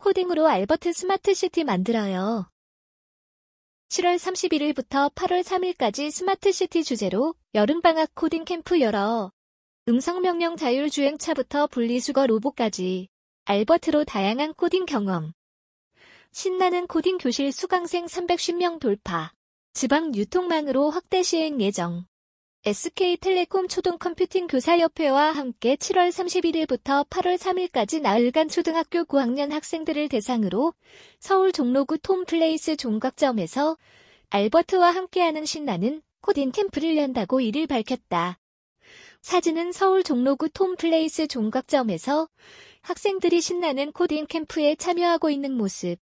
코딩으로 알버트 스마트시티 만들어요. 7월 31일부터 8월 3일까지 스마트시티 주제로 여름방학 코딩 캠프 열어. 음성명령 자율주행차부터 분리수거 로봇까지 알버트로 다양한 코딩 경험. 신나는 코딩 교실 수강생 310명 돌파. 지방 유통망으로 확대 시행 예정. SK텔레콤 초등컴퓨팅 교사협회와 함께 7월 31일부터 8월 3일까지 나흘간 초등학교 고학년 학생들을 대상으로 서울 종로구 톰플레이스 종각점에서 알버트와 함께하는 신나는 코딩 캠프를 연다고 이를 밝혔다. 사진은 서울 종로구 톰플레이스 종각점에서 학생들이 신나는 코딩 캠프에 참여하고 있는 모습.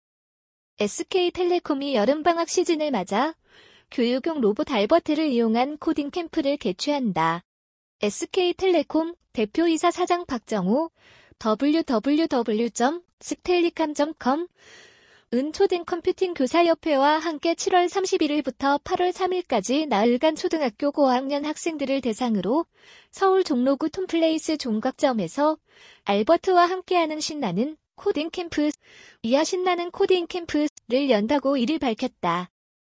SK텔레콤이 여름방학 시즌을 맞아 교육용 로봇 알버트를 이용한 코딩 캠프를 개최한다. SK텔레콤 대표이사 사장 박정호 www.sktellicom.com 초등컴퓨팅 교사협회와 함께 7월 31일부터 8월 3일까지 나흘간 초등학교 고학년 학생들을 대상으로 서울 종로구 톰플레이스 종각점에서 알버트와 함께하는 신나는 코딩 캠프, 이하 신나는 코딩 캠프를 연다고 이를 밝혔다.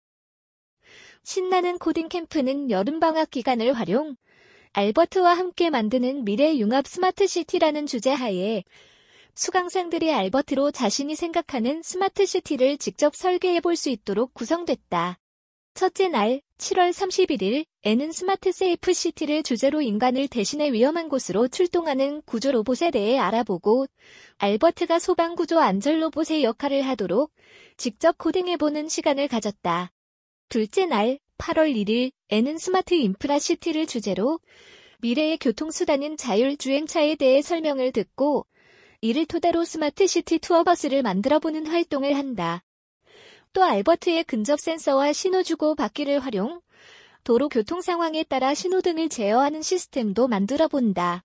신나는 코딩 캠프는 여름방학 기간을 활용, 알버트와 함께 만드는 미래융합 스마트시티라는 주제 하에 수강생들이 알버트로 자신이 생각하는 스마트시티를 직접 설계해볼 수 있도록 구성됐다. 첫째 날, 7월 31일에는 스마트 세이프 시티를 주제로 인간을 대신해 위험한 곳으로 출동하는 구조 로봇에 대해 알아보고 알버트가 소방구조 안전 로봇의 역할을 하도록 직접 코딩해보는 시간을 가졌다. 둘째 날, 8월 1일에는 스마트 인프라 시티를 주제로 미래의 교통수단인 자율주행차에 대해 설명을 듣고 이를 토대로 스마트 시티 투어버스를 만들어보는 활동을 한다. 또 알버트의 근접 센서와 신호 주고 받기를 활용, 도로 교통 상황에 따라 신호등을 제어하는 시스템도 만들어본다.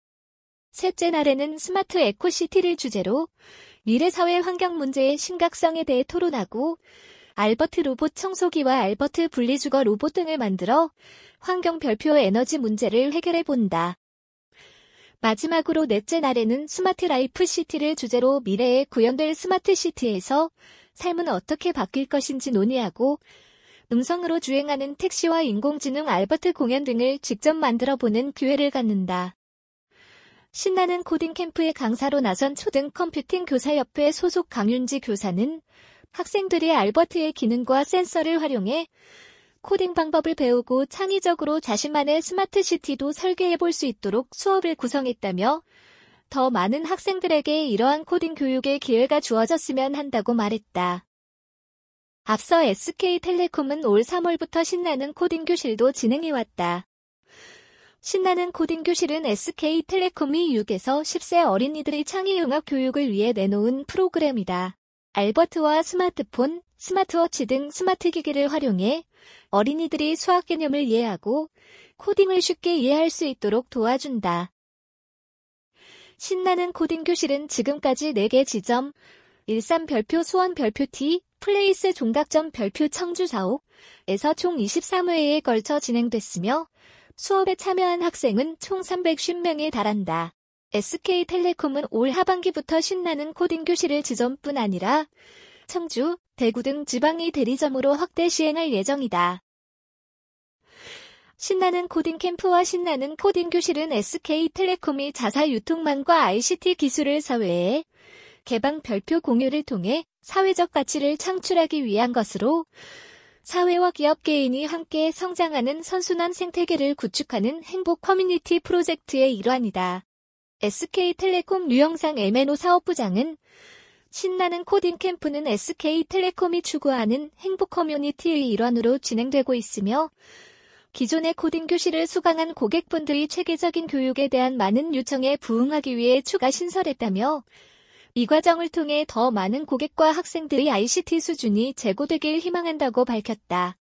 셋째 날에는 스마트 에코시티를 주제로 미래 사회 환경 문제의 심각성에 대해 토론하고 알버트 로봇 청소기와 알버트 분리수거 로봇 등을 만들어 환경 별표 에너지 문제를 해결해본다. 마지막으로 넷째 날에는 스마트 라이프 시티를 주제로 미래에 구현될 스마트 시티에서 삶은 어떻게 바뀔 것인지 논의하고 음성으로 주행하는 택시와 인공지능 알버트 공연 등을 직접 만들어보는 기회를 갖는다. 신나는 코딩 캠프에 강사로 나선 초등컴퓨팅 교사협회 소속 강윤지 교사는 학생들이 알버트의 기능과 센서를 활용해 코딩 방법을 배우고 창의적으로 자신만의 스마트 시티도 설계해볼 수 있도록 수업을 구성했다며 더 많은 학생들에게 이러한 코딩 교육의 기회가 주어졌으면 한다고 말했다. 앞서 SK텔레콤은 올 3월부터 신나는 코딩 교실도 진행해왔다. 신나는 코딩 교실은 SK텔레콤이 6에서 10세 어린이들의 창의융합 교육을 위해 내놓은 프로그램이다. 알버트와 스마트폰, 스마트워치 등 스마트 기기를 활용해 어린이들이 수학 개념을 이해하고 코딩을 쉽게 이해할 수 있도록 도와준다. 신나는 코딩 교실은 지금까지 4개 지점, 일산 별표 수원 별표 T, 플레이스 종각점 별표 청주 사옥에서 총 23회에 걸쳐 진행됐으며 수업에 참여한 학생은 총 350명에 달한다. SK텔레콤은 올 하반기부터 신나는 코딩 교실을 지점뿐 아니라 청주, 대구 등 지방의 대리점으로 확대 시행할 예정이다. 신나는 코딩 캠프와 신나는 코딩 교실은 SK텔레콤이 자사 유통망과 ICT 기술을 사회에 개방 별표 공유를 통해 사회적 가치를 창출하기 위한 것으로 사회와 기업 개인이 함께 성장하는 선순환 생태계를 구축하는 행복 커뮤니티 프로젝트의 일환이다. SK텔레콤 류영상 M&O 사업부장은 신나는 코딩 캠프는 SK텔레콤이 추구하는 행복 커뮤니티의 일환으로 진행되고 있으며 기존의 코딩 교실을 수강한 고객분들이 체계적인 교육에 대한 많은 요청에 부응하기 위해 추가 신설했다며 이 과정을 통해 더 많은 고객과 학생들의 ICT 수준이 제고되길 희망한다고 밝혔다.